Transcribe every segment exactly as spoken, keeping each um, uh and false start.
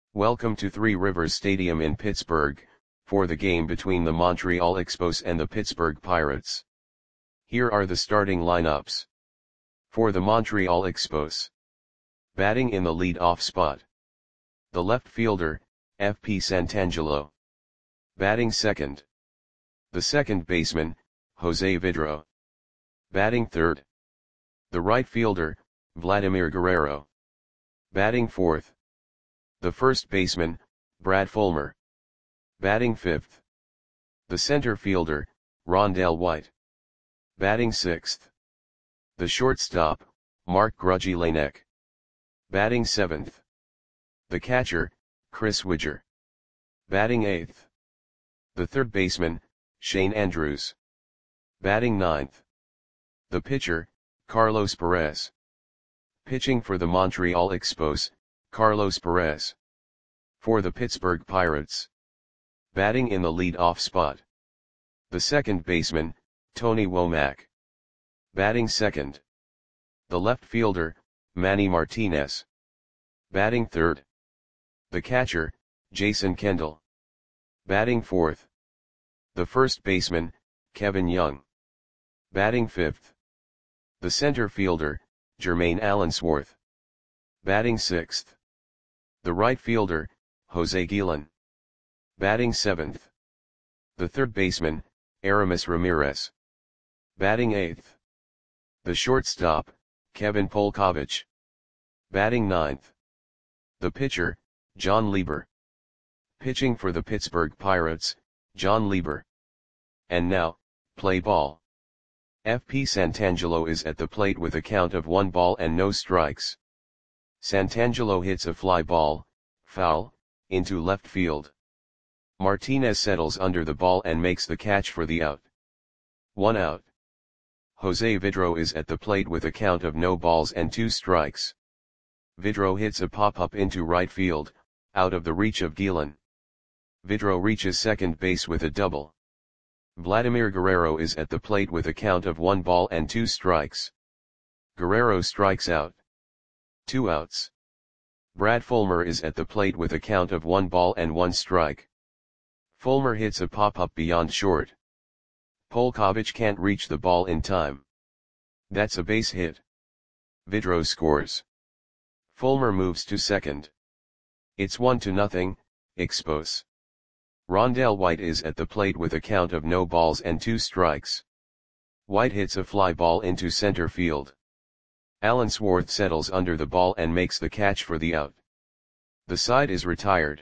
Welcome to Three Rivers Stadium in Pittsburgh, for the game between the Montreal Expos and the Pittsburgh Pirates. Here are the starting lineups. For the Montreal Expos. Batting in the lead-off spot. The left fielder, F P Santangelo. Batting second. The second baseman, Jose Vidro. Batting third. The right fielder, Vladimir Guerrero. Batting fourth. The first baseman, Brad Fulmer. Batting fifth. The center fielder, Rondell White. Batting sixth. The shortstop, Mark Grudzielanek. Batting seventh. The catcher, Chris Widger. Batting eighth. The third baseman, Shane Andrews. Batting ninth. The pitcher, Carlos Perez. Pitching for the Montreal Expos, Carlos Perez. For the Pittsburgh Pirates. Batting in the lead-off spot. The second baseman, Tony Womack. Batting second. The left fielder, Manny Martinez. Batting third. The catcher, Jason Kendall. Batting fourth. The first baseman, Kevin Young. Batting fifth. The center fielder, Jermaine Allensworth. Batting sixth. The right fielder, Jose Guillen. Batting seventh. The third baseman, Aramis Ramirez. Batting eighth. The shortstop, Kevin Polkovich. Batting ninth. The pitcher, John Lieber. Pitching for the Pittsburgh Pirates, John Lieber. And now, play ball. F P Santangelo is at the plate with a count of one ball and no strikes. Santangelo hits a fly ball, foul, into left field. Martinez settles under the ball and makes the catch for the out. One out. Jose Vidro is at the plate with a count of no balls and two strikes. Vidro hits a pop-up into right field, out of the reach of Guillen. Vidro reaches second base with a double. Vladimir Guerrero is at the plate with a count of one ball and two strikes. Guerrero strikes out. Two outs. Brad Fulmer is at the plate with a count of one ball and one strike. Fulmer hits a pop-up beyond short. Polkovich can't reach the ball in time. That's a base hit. Vidro scores. Fulmer moves to second. It's one to nothing, Expos. Rondell White is at the plate with a count of no balls and two strikes. White hits a fly ball into center field. Allensworth settles under the ball and makes the catch for the out. The side is retired.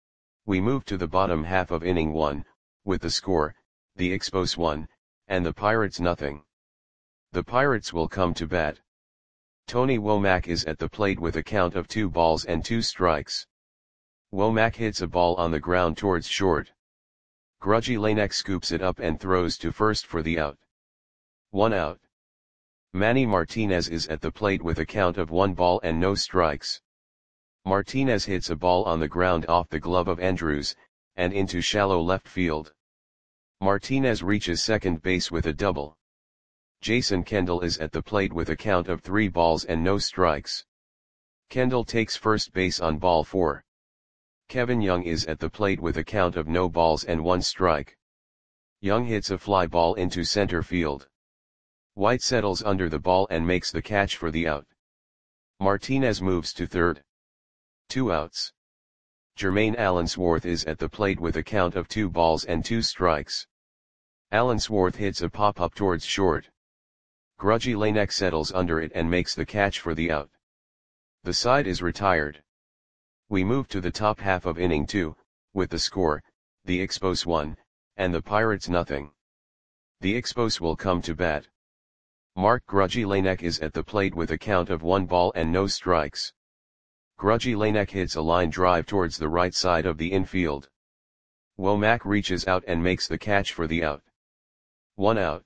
We move to the bottom half of inning one, with the score, the Expos one, and the Pirates nothing. The Pirates will come to bat. Tony Womack is at the plate with a count of two balls and two strikes. Womack hits a ball on the ground towards short. Grudzielanek scoops it up and throws to first for the out. One out. Manny Martinez is at the plate with a count of one ball and no strikes. Martinez hits a ball on the ground off the glove of Andrews, and into shallow left field. Martinez reaches second base with a double. Jason Kendall is at the plate with a count of three balls and no strikes. Kendall takes first base on ball four. Kevin Young is at the plate with a count of no balls and one strike. Young hits a fly ball into center field. White settles under the ball and makes the catch for the out. Martinez moves to third. Two outs. Jermaine Allensworth is at the plate with a count of two balls and two strikes. Allensworth hits a pop-up towards short. Grudzielanek settles under it and makes the catch for the out. The side is retired. We move to the top half of inning two, with the score, the Expos one, and the Pirates nothing. The Expos will come to bat. Mark Grudzielanek is at the plate with a count of one ball and no strikes. Grudzielanek hits a line drive towards the right side of the infield. Womack reaches out and makes the catch for the out. One out.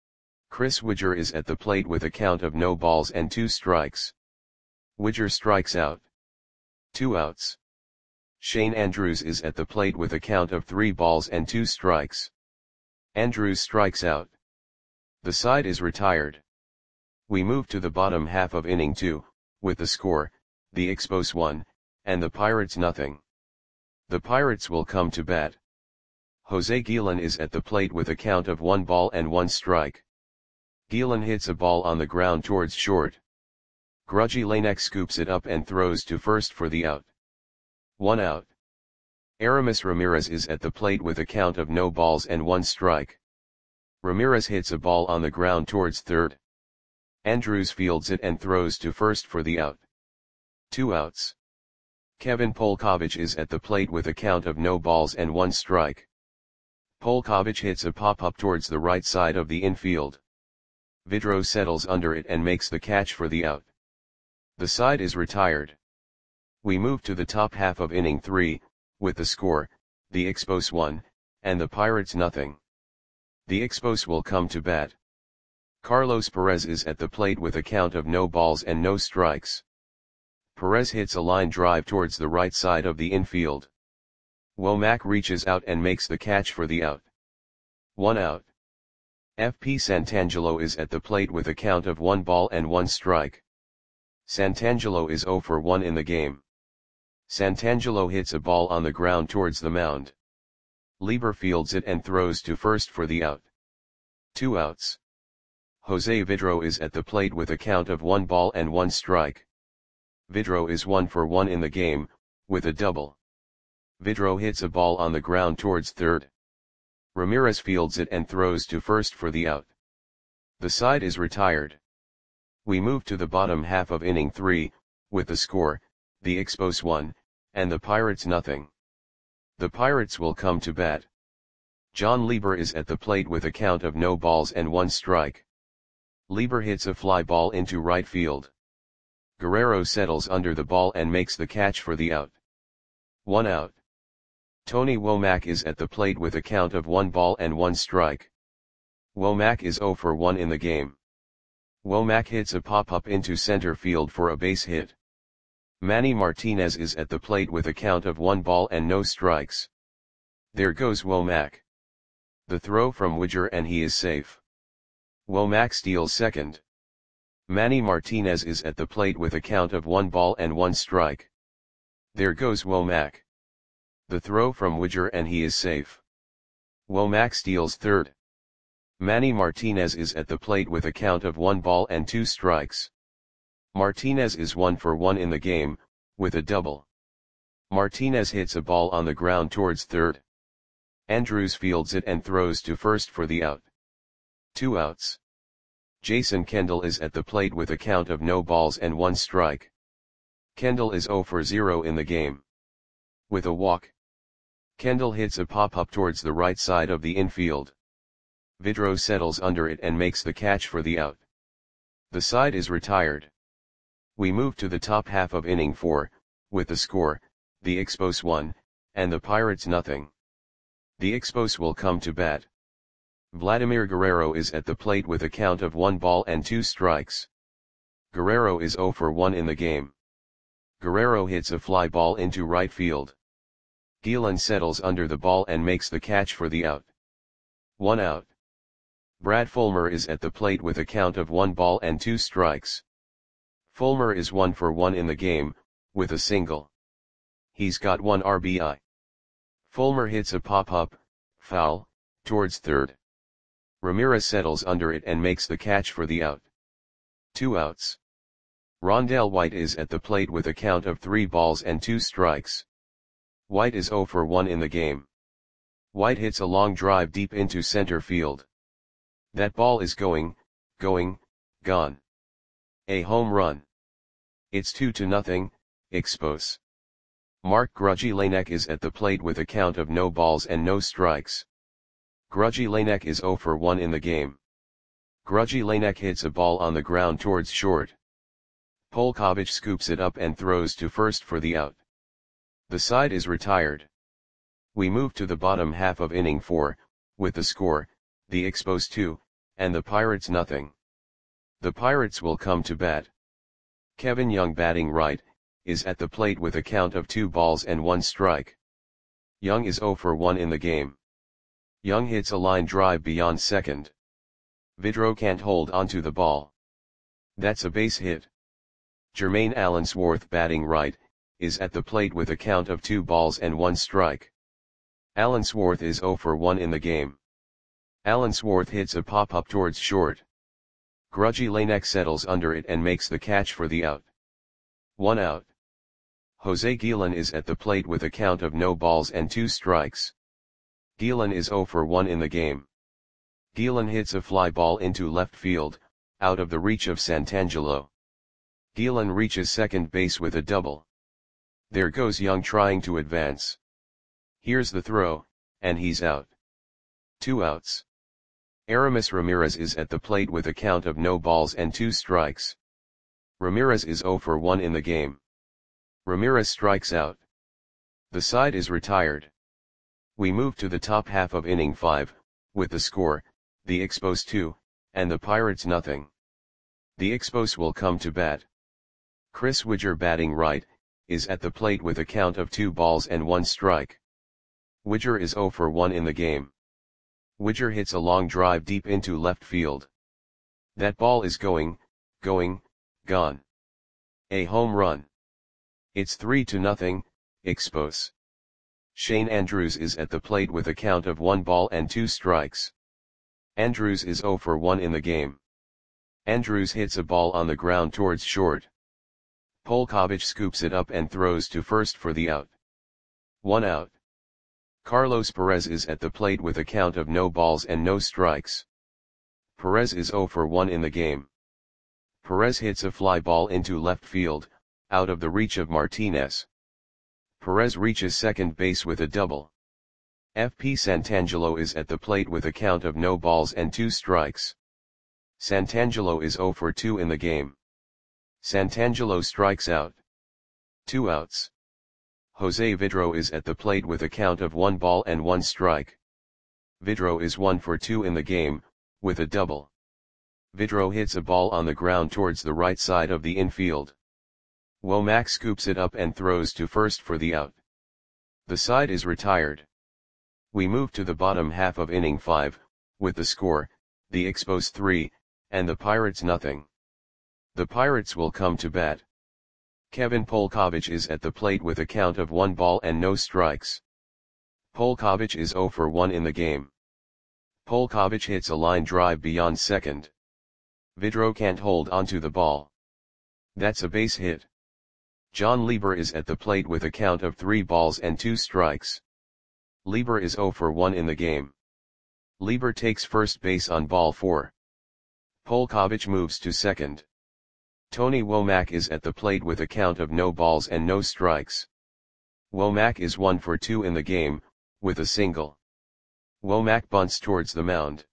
Chris Widger is at the plate with a count of no balls and two strikes. Widger strikes out. Two outs. Shane Andrews is at the plate with a count of three balls and two strikes. Andrews strikes out. The side is retired. We move to the bottom half of inning two, with the score, the Expos one, and the Pirates nothing. The Pirates will come to bat. Jose Guillen is at the plate with a count of one ball and one strike. Guillen hits a ball on the ground towards short. Grudgy Lanek scoops it up and throws to first for the out. One out. Aramis Ramirez is at the plate with a count of no balls and one strike. Ramirez hits a ball on the ground towards third. Andrews fields it and throws to first for the out. Two outs. Kevin Polkovich is at the plate with a count of no balls and one strike. Polkovich hits a pop-up towards the right side of the infield. Vidro settles under it and makes the catch for the out. The side is retired. We move to the top half of inning three, with the score, the Expos one, and the Pirates nothing. The Expos will come to bat. Carlos Perez is at the plate with a count of no balls and no strikes. Perez hits a line drive towards the right side of the infield. Womack reaches out and makes the catch for the out. One out. F P Santangelo is at the plate with a count of one ball and one strike. Santangelo is zero for one in the game. Santangelo hits a ball on the ground towards the mound. Lieber fields it and throws to first for the out. Two outs. Jose Vidro is at the plate with a count of one ball and one strike. Vidro is one for one in the game, with a double. Vidro hits a ball on the ground towards third. Ramirez fields it and throws to first for the out. The side is retired. We move to the bottom half of inning three, with the score, the Expos one, and the Pirates nothing. The Pirates will come to bat. John Lieber is at the plate with a count of no balls and one strike. Lieber hits a fly ball into right field. Guerrero settles under the ball and makes the catch for the out. One out. Tony Womack is at the plate with a count of one ball and one strike. Womack is zero for one in the game. Womack hits a pop-up into center field for a base hit. Manny Martinez is at the plate with a count of one ball and no strikes. There goes Womack. The throw from Widger and he is safe. Womack steals second. Manny Martinez is at the plate with a count of one ball and one strike. There goes Womack. The throw from Widger and he is safe. Womack steals third. Manny Martinez is at the plate with a count of one ball and two strikes. Martinez is one for one in the game, with a double. Martinez hits a ball on the ground towards third. Andrews fields it and throws to first for the out. Two outs. Jason Kendall is at the plate with a count of no balls and one strike. Kendall is zero for zero in the game. With a walk. Kendall hits a pop-up towards the right side of the infield. Vidro settles under it and makes the catch for the out. The side is retired. We move to the top half of inning four, with the score, the Expos one, and the Pirates nothing. The Expos will come to bat. Vladimir Guerrero is at the plate with a count of one ball and two strikes. Guerrero is zero for one in the game. Guerrero hits a fly ball into right field. Guillen settles under the ball and makes the catch for the out. One out. Brad Fulmer is at the plate with a count of one ball and two strikes. Fulmer is one for one in the game, with a single. He's got one R B I. Fulmer hits a pop-up, foul, towards third. Ramirez settles under it and makes the catch for the out. Two outs. Rondell White is at the plate with a count of three balls and two strikes. White is zero for one in the game. White hits a long drive deep into center field. That ball is going, going, gone. A home run. It's two to nothing, Expos. Mark Grudgy Lanek is at the plate with a count of no balls and no strikes. Grudgy Lanek is zero for one in the game. Grudgy Lanek hits a ball on the ground towards short. Polkovich scoops it up and throws to first for the out. The side is retired. We move to the bottom half of inning four, with the score, the Expos two, and the Pirates nothing. The Pirates will come to bat. Kevin Young batting right, is at the plate with a count of two balls and one strike. Young is zero for one in the game. Young hits a line drive beyond second. Vidro can't hold onto the ball. That's a base hit. Jermaine Allensworth batting right, is at the plate with a count of two balls and one strike. Allensworth is zero for one in the game. Allensworth hits a pop-up towards short. Grudgy Lanek settles under it and makes the catch for the out. One out. Jose Guillen is at the plate with a count of no balls and two strikes. Guillen is zero for one in the game. Guillen hits a fly ball into left field, out of the reach of Santangelo. Guillen reaches second base with a double. There goes Young trying to advance. Here's the throw, and he's out. Two outs. Aramis Ramirez is at the plate with a count of no balls and two strikes. Ramirez is zero for one in the game. Ramirez strikes out. The side is retired. We move to the top half of inning five, with the score, the Expos two, and the Pirates nothing. The Expos will come to bat. Chris Widger, batting right, is at the plate with a count of two balls and one strike. Widger is zero for one in the game. Widger hits a long drive deep into left field. That ball is going, going, gone. A home run. It's three to nothing, Expos. Shane Andrews is at the plate with a count of one ball and two strikes. Andrews is zero for one in the game. Andrews hits a ball on the ground towards short. Polkovich scoops it up and throws to first for the out. One out. Carlos Perez is at the plate with a count of no balls and no strikes. Perez is zero for one in the game. Perez hits a fly ball into left field, out of the reach of Martinez. Perez reaches second base with a double. F P Santangelo is at the plate with a count of no balls and two strikes. Santangelo is zero for two in the game. Santangelo strikes out. Two outs. Jose Vidro is at the plate with a count of one ball and one strike. Vidro is one for two in the game, with a double. Vidro hits a ball on the ground towards the right side of the infield. Womack scoops it up and throws to first for the out. The side is retired. We move to the bottom half of inning five, with the score, the Expos three, and the Pirates nothing. The Pirates will come to bat. Kevin Polkovich is at the plate with a count of one ball and no strikes. Polkovich is zero for one in the game. Polkovich hits a line drive beyond second. Vidro can't hold onto the ball. That's a base hit. John Lieber is at the plate with a count of three balls and two strikes. Lieber is zero for one in the game. Lieber takes first base on ball four. Polkovich moves to second. Tony Womack is at the plate with a count of no balls and no strikes. Womack is one for two in the game, with a single. Womack bunts towards the mound.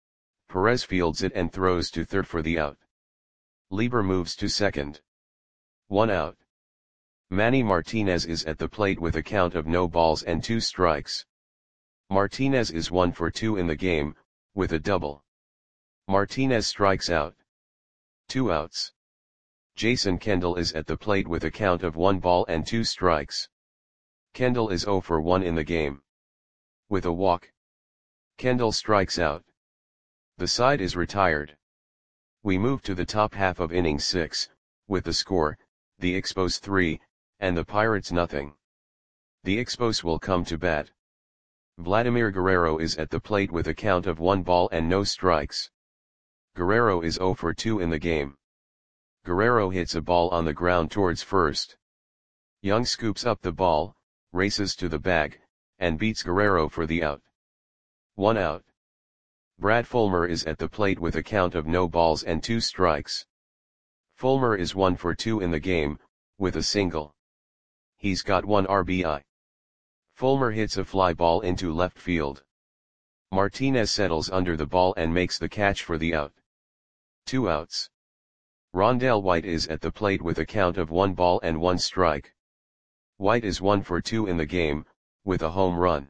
Perez fields it and throws to third for the out. Lieber moves to second. One out. Manny Martinez is at the plate with a count of no balls and two strikes. Martinez is one for two in the game, with a double. Martinez strikes out. Two outs. Jason Kendall is at the plate with a count of one ball and two strikes. Kendall is zero for one in the game. With a walk. Kendall strikes out. The side is retired. We move to the top half of inning six, with the score, the Expos three, and the Pirates nothing. The Expos will come to bat. Vladimir Guerrero is at the plate with a count of one ball and no strikes. Guerrero is zero for two in the game. Guerrero hits a ball on the ground towards first. Young scoops up the ball, races to the bag, and beats Guerrero for the out. One out. Brad Fulmer is at the plate with a count of no balls and two strikes. Fulmer is one for two in the game, with a single. He's got one R B I. Fulmer hits a fly ball into left field. Martinez settles under the ball and makes the catch for the out. Two outs. Rondell White is at the plate with a count of one ball and one strike. White is one for two in the game, with a home run.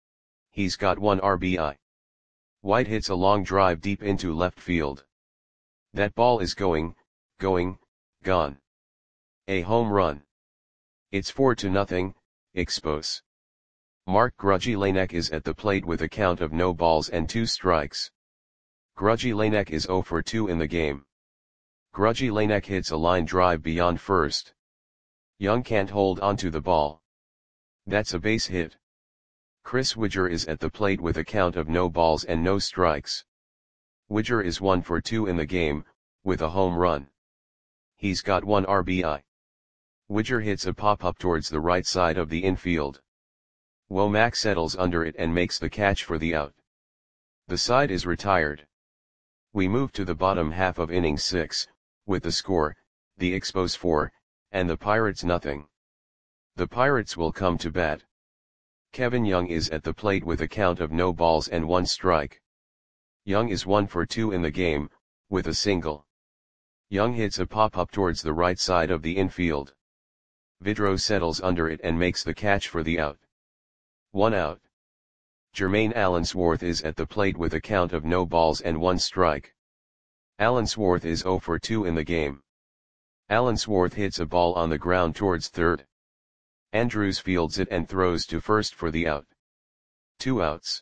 He's got one R B I. White hits a long drive deep into left field. That ball is going, going, gone. A home run. It's four to nothing, Expos. Mark Grudgy Lanek is at the plate with a count of no balls and two strikes. Grudgy Lanek is zero for two in the game. Grudgy Lanek hits a line drive beyond first. Young can't hold onto the ball. That's a base hit. Chris Widger is at the plate with a count of no balls and no strikes. Widger is one for two in the game, with a home run. He's got one R B I. Widger hits a pop-up towards the right side of the infield. Womack settles under it and makes the catch for the out. The side is retired. We move to the bottom half of inning six, with the score, the Expos four, and the Pirates nothing. The Pirates will come to bat. Kevin Young is at the plate with a count of no balls and one strike. Young is one for two in the game, with a single. Young hits a pop-up towards the right side of the infield. Vidro settles under it and makes the catch for the out. One out. Jermaine Allensworth is at the plate with a count of no balls and one strike. Allensworth is zero for two in the game. Allensworth hits a ball on the ground towards third. Andrews fields it and throws to first for the out. Two outs.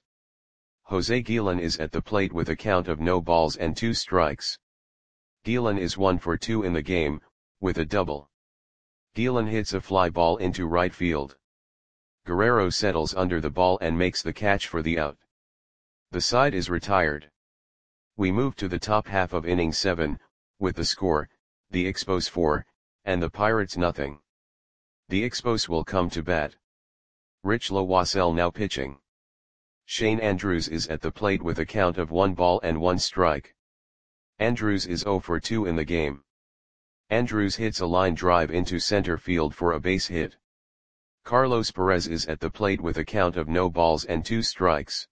Jose Guillen is at the plate with a count of no balls and two strikes. Guillen is one for two in the game, with a double. Guillen hits a fly ball into right field. Guerrero settles under the ball and makes the catch for the out. The side is retired. We move to the top half of inning seven, with the score, the Expos four, and the Pirates nothing. The Expos will come to bat. Rich Lowassell now pitching. Shane Andrews is at the plate with a count of one ball and one strike. Andrews is zero for two in the game. Andrews hits a line drive into center field for a base hit. Carlos Perez is at the plate with a count of no balls and two strikes.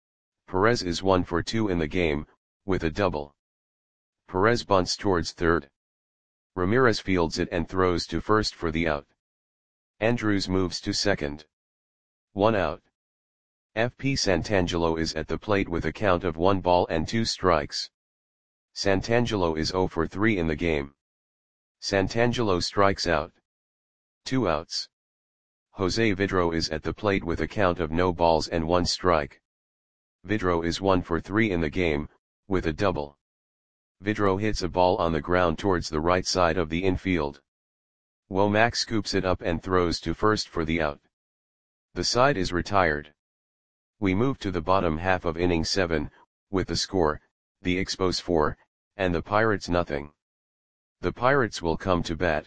Perez is one for two in the game, with a double. Perez bunts towards third. Ramirez fields it and throws to first for the out. Andrews moves to second. One out. F P Santangelo is at the plate with a count of one ball and two strikes. Santangelo is zero for three in the game. Santangelo strikes out. Two outs. Jose Vidro is at the plate with a count of no balls and one strike. Vidro is one for three in the game, with a double. Vidro hits a ball on the ground towards the right side of the infield. Womack scoops it up and throws to first for the out. The side is retired. We move to the bottom half of inning seven, with the score, the Expos four, and the Pirates nothing. The Pirates will come to bat.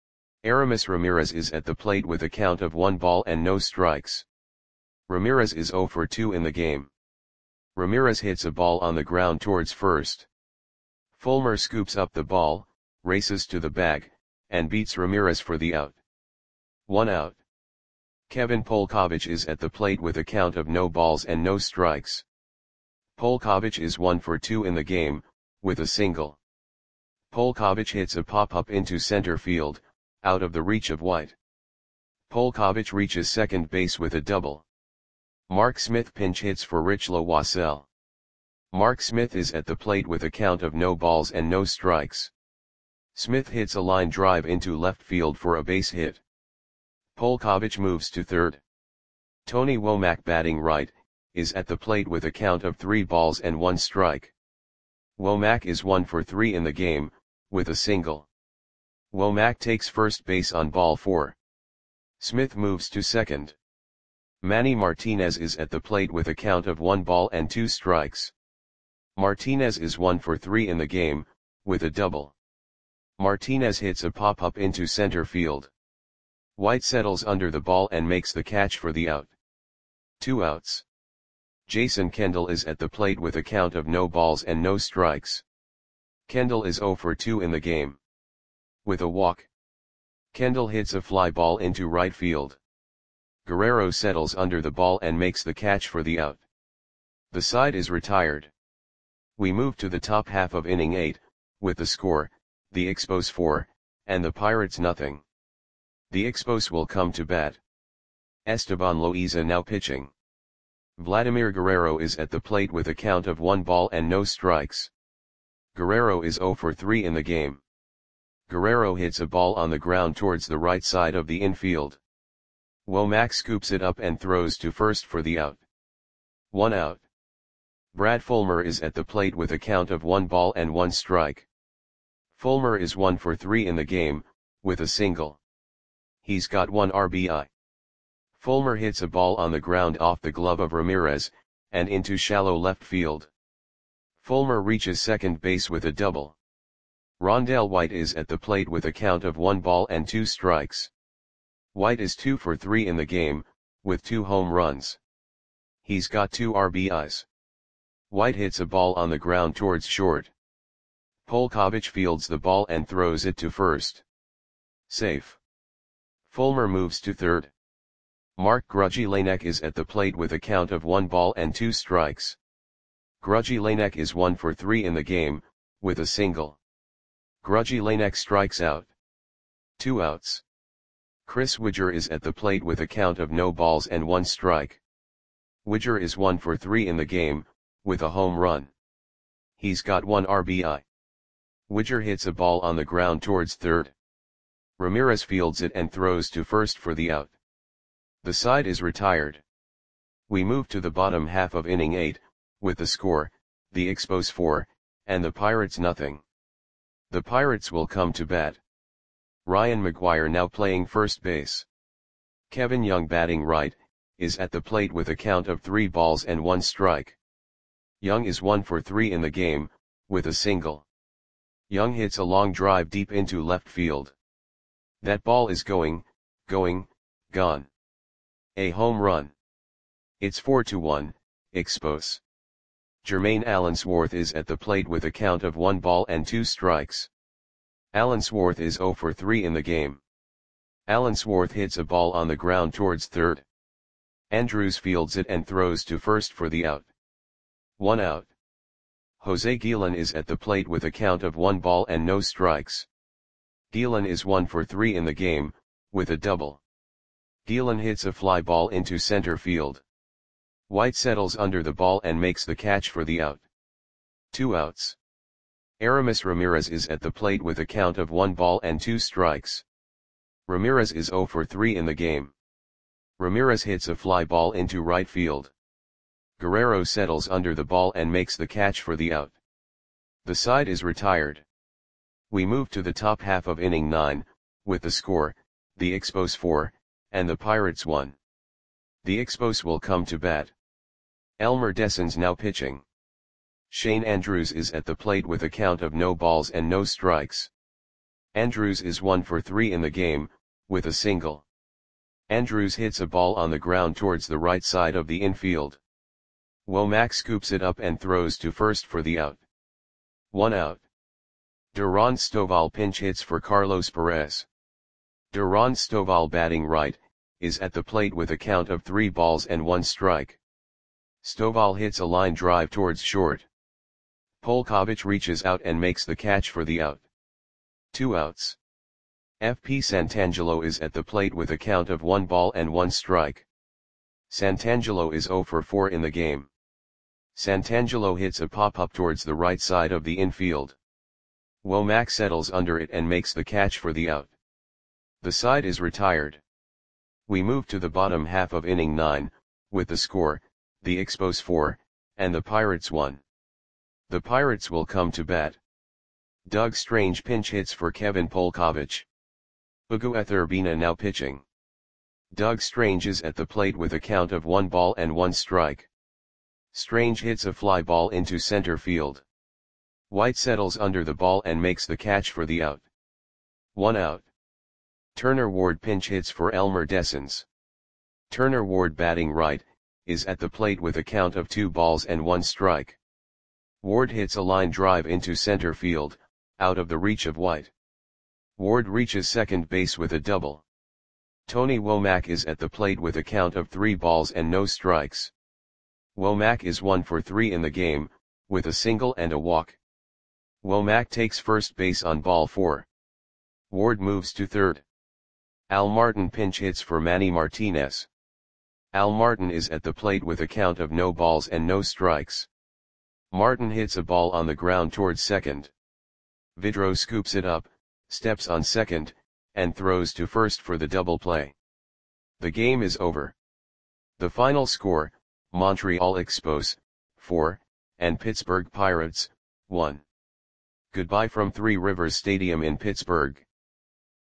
Aramis Ramirez is at the plate with a count of one ball and no strikes. Ramirez is zero for two in the game. Ramirez hits a ball on the ground towards first. Fulmer scoops up the ball, races to the bag, and beats Ramirez for the out. One out. Kevin Polkovich is at the plate with a count of no balls and no strikes. Polkovich is one for two in the game, with a single. Polkovich hits a pop-up into center field, out of the reach of White. Polkovich reaches second base with a double. Mark Smith pinch hits for Rich Lowassell. Mark Smith is at the plate with a count of no balls and no strikes. Smith hits a line drive into left field for a base hit. Polkovich moves to third. Tony Womack batting right, is at the plate with a count of three balls and one strike. Womack is one for three in the game, with a single. Womack takes first base on ball four. Smith moves to second. Manny Martinez is at the plate with a count of one ball and two strikes. Martinez is one for three in the game, with a double. Martinez hits a pop-up into center field. White settles under the ball and makes the catch for the out. Two outs. Jason Kendall is at the plate with a count of no balls and no strikes. Kendall is zero for two in the game. With a walk. Kendall hits a fly ball into right field. Guerrero settles under the ball and makes the catch for the out. The side is retired. We move to the top half of inning eight, with the score, the Expos four, and the Pirates nothing. The Expos will come to bat. Esteban Loaiza now pitching. Vladimir Guerrero is at the plate with a count of one ball and no strikes. Guerrero is zero for three in the game. Guerrero hits a ball on the ground towards the right side of the infield. Womack scoops it up and throws to first for the out. One out. Brad Fulmer is at the plate with a count of one ball and one strike. Fulmer is one for three in the game, with a single. He's got one R B I. Fulmer hits a ball on the ground off the glove of Ramirez, and into shallow left field. Fulmer reaches second base with a double. Rondell White is at the plate with a count of one ball and two strikes. White is two for three in the game, with two home runs. He's got two R B Is. White hits a ball on the ground towards short. Polkovich fields the ball and throws it to first. Safe. Fulmer moves to third. Mark Grudzielanek is at the plate with a count of one ball and two strikes. Grudzielanek is one for three in the game, with a single. Grudzielanek strikes out. Two outs. Chris Widger is at the plate with a count of no balls and one strike. Widger is one for three in the game, with a home run. He's got one R B I. Widger hits a ball on the ground towards third. Ramirez fields it and throws to first for the out. The side is retired. We move to the bottom half of inning eight, with the score, the Expos four, and the Pirates nothing. The Pirates will come to bat. Ryan McGuire now playing first base. Kevin Young batting right, is at the plate with a count of three balls and one strike. Young is one for three in the game, with a single. Young hits a long drive deep into left field. That ball is going, going, gone. A home run. It's four to one, Expos. Jermaine Allensworth is at the plate with a count of one ball and two strikes. Allensworth is zero for three in the game. Allensworth hits a ball on the ground towards third. Andrews fields it and throws to first for the out. One out. Jose Guillen is at the plate with a count of one ball and no strikes. Guillen is one for three in the game, with a double. Guillen hits a fly ball into center field. White settles under the ball and makes the catch for the out. Two outs. Aramis Ramirez is at the plate with a count of one ball and two strikes. Ramirez is zero for three in the game. Ramirez hits a fly ball into right field. Guerrero settles under the ball and makes the catch for the out. The side is retired. We move to the top half of inning nine, with the score, the Expos four, and the Pirates one. The Expos will come to bat. Elmer Dessens now pitching. Shane Andrews is at the plate with a count of no balls and no strikes. Andrews is one for three in the game, with a single. Andrews hits a ball on the ground towards the right side of the infield. Womack scoops it up and throws to first for the out. One out. Duran Stovall pinch hits for Carlos Perez. Duran Stovall batting right, is at the plate with a count of three balls and one strike. Stovall hits a line drive towards short. Polkovich reaches out and makes the catch for the out. Two outs. F P Santangelo is at the plate with a count of one ball and one strike. Santangelo is zero for four in the game. Santangelo hits a pop-up towards the right side of the infield. Womack settles under it and makes the catch for the out. The side is retired. We move to the bottom half of inning nine, with the score, the Expos four, and the Pirates one. The Pirates will come to bat. Doug Strange pinch hits for Kevin Polkovich. Ugo Etherbina now pitching. Doug Strange is at the plate with a count of one ball and one strike. Strange hits a fly ball into center field. White settles under the ball and makes the catch for the out. One out. Turner Ward pinch hits for Elmer Dessens. Turner Ward batting right, is at the plate with a count of two balls and one strike. Ward hits a line drive into center field, out of the reach of White. Ward reaches second base with a double. Tony Womack is at the plate with a count of three balls and no strikes. Womack is one for three in the game, with a single and a walk. Womack takes first base on ball four. Ward moves to third. Al Martin pinch hits for Manny Martinez. Al Martin is at the plate with a count of no balls and no strikes. Martin hits a ball on the ground towards second. Vidro scoops it up, steps on second, and throws to first for the double play. The game is over. The final score, Montreal Expos, four, and Pittsburgh Pirates, one. Goodbye from Three Rivers Stadium in Pittsburgh.